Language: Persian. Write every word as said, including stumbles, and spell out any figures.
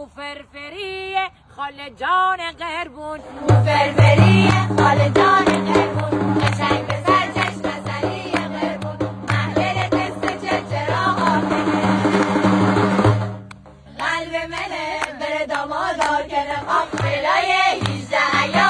او فرفری خاله جان قربون، او فرفری خاله جان قربون، قشنگ به سر چشم سری قربون، محلل قصه چه چرا آمنه قلب منه بره دامادار کنم آفرای هیجده